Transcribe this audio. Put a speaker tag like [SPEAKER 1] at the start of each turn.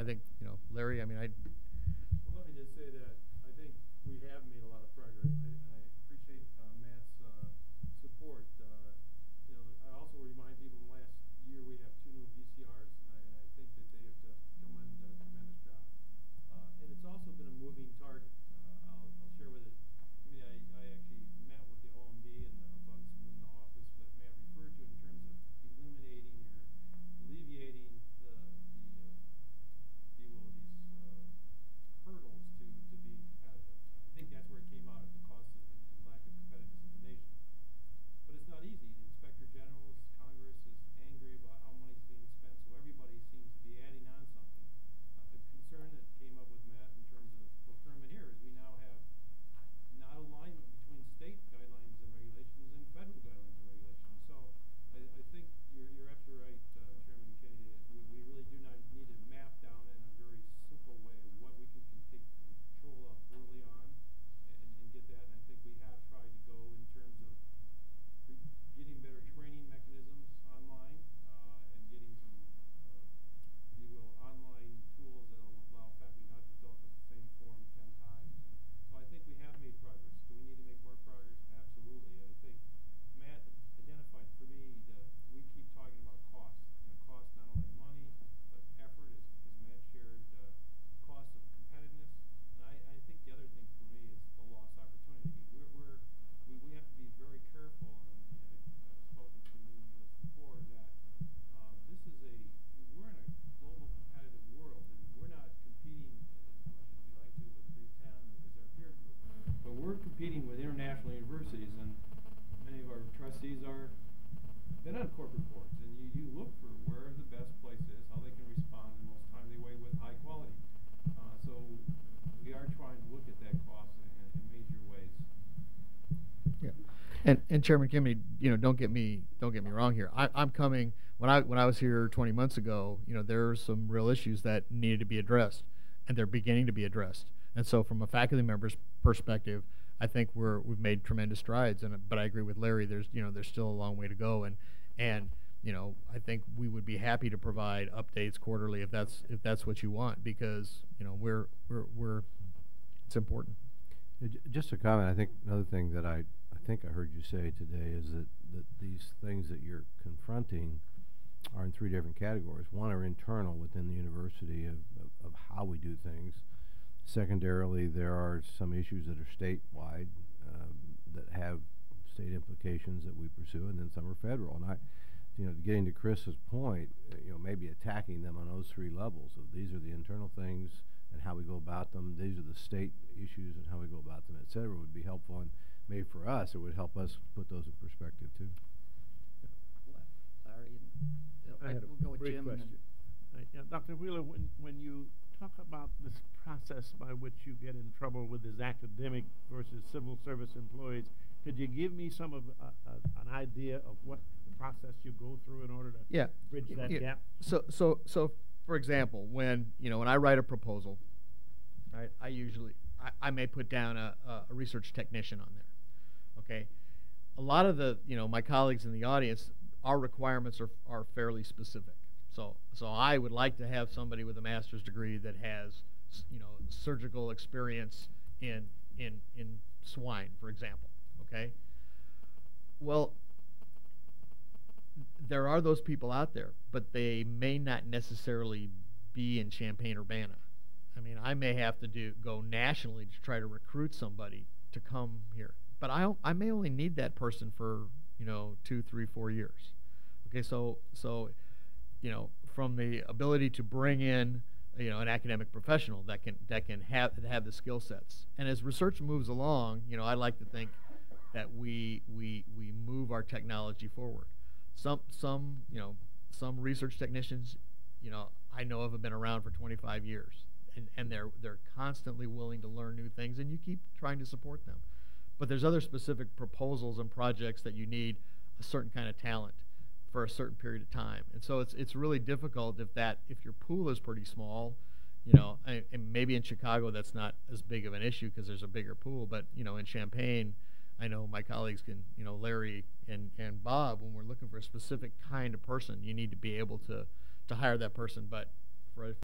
[SPEAKER 1] I think, Larry, I mean,
[SPEAKER 2] Well, let me just say that I think we have made a lot of progress, and I appreciate Matt's support. I also remind people in the last year we have 2 new VCRs, and I think that they have just done a tremendous job. And it's also been a moving target. I'll share with it. I actually met with the OMB and the ombudsman in the office that Matt referred to in terms of eliminating or alleviating these hurdles to being competitive. And I think that's where it came out of the cost and lack of competitiveness of the nation. But it's not easy. The Inspector General's Congress is angry about how money's being spent, so everybody seems to be adding on something. A concern that came up with Matt in terms of procurement here is we now have not alignment between state guidelines and regulations and federal guidelines and regulations. So I think you're absolutely right, Chairman Kennedy, that we really do not need to map down in a very simple way what we can take control of early on and get that. And I think we have tried to go in terms of getting better training mechanisms online and getting some, if you will, online tools that will allow faculty not to fill out the same form 10 times. And so I think we have made progress. Do we need to make more progress? Absolutely. And I think Matt identified for me that we keep talking about cost. Cost not only money, but effort, as Matt shared, cost of competitiveness. And I think the other thing for me is the lost opportunity. We have to be very careful, and I've spoken to many of this before, that we're in a global competitive world, and we're not competing as much as we like to with the Big Ten as our peer group. But we're competing with international universities, and many of our trustees been on corporate boards, and you look for where the best place is, how they can respond in the most timely way with high quality. So we are trying to look at that cost in major ways.
[SPEAKER 1] yeah. And Chairman Kennedy, don't get me wrong here. I'm coming when I was here 20 months ago. There are some real issues that needed to be addressed, and they're beginning to be addressed. And so, from a faculty member's perspective, I think we've made tremendous strides. But I agree with Larry. There's still a long way to go. And I think we would be happy to provide updates quarterly if that's what you want, because it's important.
[SPEAKER 3] Just a comment. I think another thing that I think I heard you say today is that these things that you're confronting are in 3 different categories. One are internal within the university of how we do things. Secondarily, there are some issues that are statewide that have state implications that we pursue, and then some are federal. And getting to Chris's point, maybe attacking them on those 3 levels of these are the internal things and how we go about them, these are the state issues and how we go about them, et cetera, would be helpful. And maybe for us, it would help us put those in perspective too.
[SPEAKER 4] Larry, we'll go with Jim.
[SPEAKER 5] Question. Dr. Wheeler, when you talk about this process by which you get in trouble with his academic versus civil service employees, could you give me some of an idea of what process you go through in order to bridge that gap?
[SPEAKER 1] So for example, when I write a proposal, right, I may put down a research technician on there. Okay, a lot of my colleagues in the audience, our requirements are fairly specific. So I would like to have somebody with a master's degree that has surgical experience in swine, for example. Okay. Well, there are those people out there, but they may not necessarily be in Champaign-Urbana. I mean, I may have to go nationally to try to recruit somebody to come here, but I may only need that person for 2, 3, 4 years. Okay, so from the ability to bring in an academic professional that can have the skill sets, and as research moves along, I like to think that we move our technology forward. Some research technicians, I know of have been around for 25 years, and they're constantly willing to learn new things, and you keep trying to support them. But there's other specific proposals and projects that you need a certain kind of talent for a certain period of time, and so it's really difficult if your pool is pretty small, and maybe in Chicago that's not as big of an issue because there's a bigger pool, but in Champaign, I know my colleagues can, Larry and Bob, when we're looking for a specific kind of person, you need to be able to hire that person. But for